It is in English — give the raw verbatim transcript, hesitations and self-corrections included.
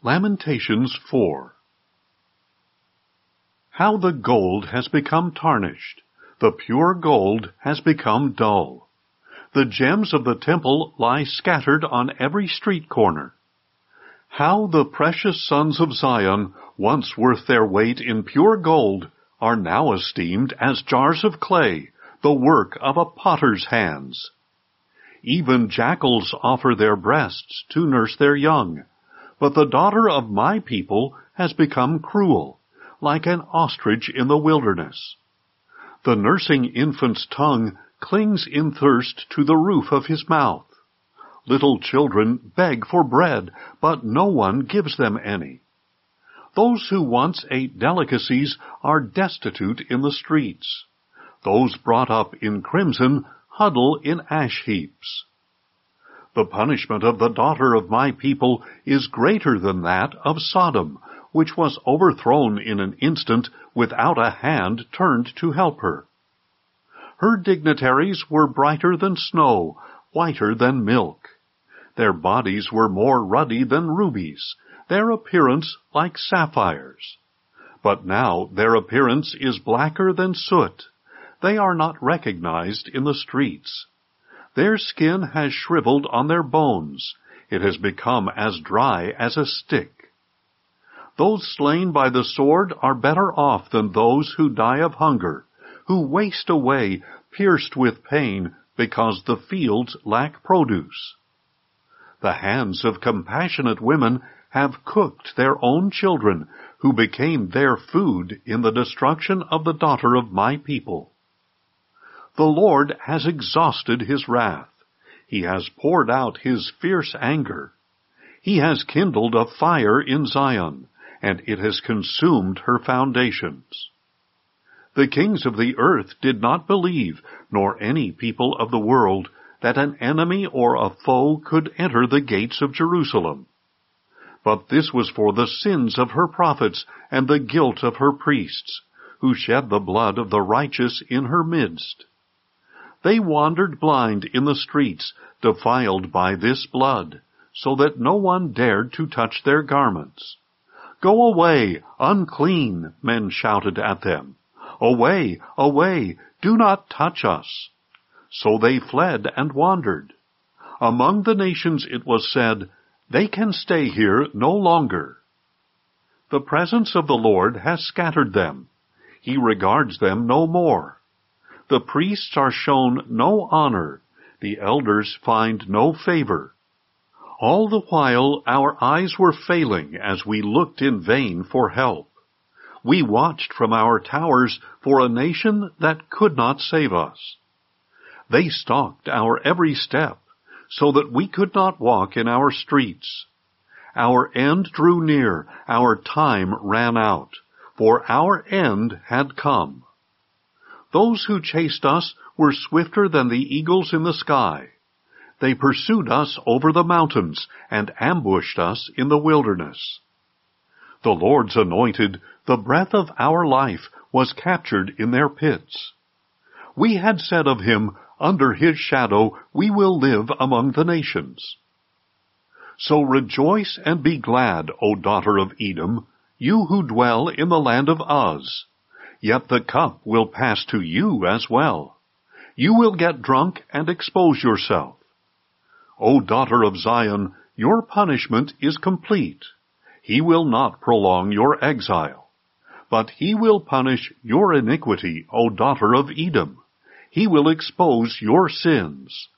Lamentations four. How the gold has become tarnished, the pure gold has become dull. The gems of the temple lie scattered on every street corner. How the precious sons of Zion, once worth their weight in pure gold, are now esteemed as jars of clay, the work of a potter's hands. Even jackals offer their breasts to nurse their young, but the daughter of my people has become cruel, like an ostrich in the wilderness. The nursing infant's tongue clings in thirst to the roof of his mouth. Little children beg for bread, but no one gives them any. Those who once ate delicacies are destitute in the streets. Those brought up in crimson huddle in ash heaps. The punishment of the daughter of my people is greater than that of Sodom, which was overthrown in an instant without a hand turned to help her. Her dignitaries were brighter than snow, whiter than milk. Their bodies were more ruddy than rubies, their appearance like sapphires. But now their appearance is blacker than soot. They are not recognized in the streets. Their skin has shriveled on their bones. It has become as dry as a stick. Those slain by the sword are better off than those who die of hunger, who waste away, pierced with pain, because the fields lack produce. The hands of compassionate women have cooked their own children, who became their food in the destruction of the daughter of my people. The Lord has exhausted his wrath. He has poured out his fierce anger. He has kindled a fire in Zion, and it has consumed her foundations. The kings of the earth did not believe, nor any people of the world, that an enemy or a foe could enter the gates of Jerusalem. But this was for the sins of her prophets and the guilt of her priests, who shed the blood of the righteous in her midst. They wandered blind in the streets, defiled by this blood, so that no one dared to touch their garments. "Go away, unclean," men shouted at them. "Away, away, do not touch us." So they fled and wandered. Among the nations it was said, "They can stay here no longer." The presence of the Lord has scattered them. He regards them no more. The priests are shown no honor. The elders find no favor. All the while our eyes were failing as we looked in vain for help. We watched from our towers for a nation that could not save us. They stalked our every step, so that we could not walk in our streets. Our end drew near, our time ran out, for our end had come. Those who chased us were swifter than the eagles in the sky. They pursued us over the mountains and ambushed us in the wilderness. The Lord's anointed, the breath of our life, was captured in their pits. We had said of him, "Under his shadow we will live among the nations." So rejoice and be glad, O daughter of Edom, you who dwell in the land of Uz. Yet the cup will pass to you as well. You will get drunk and expose yourself. O daughter of Zion, your punishment is complete. He will not prolong your exile. But he will punish your iniquity, O daughter of Edom. He will expose your sins.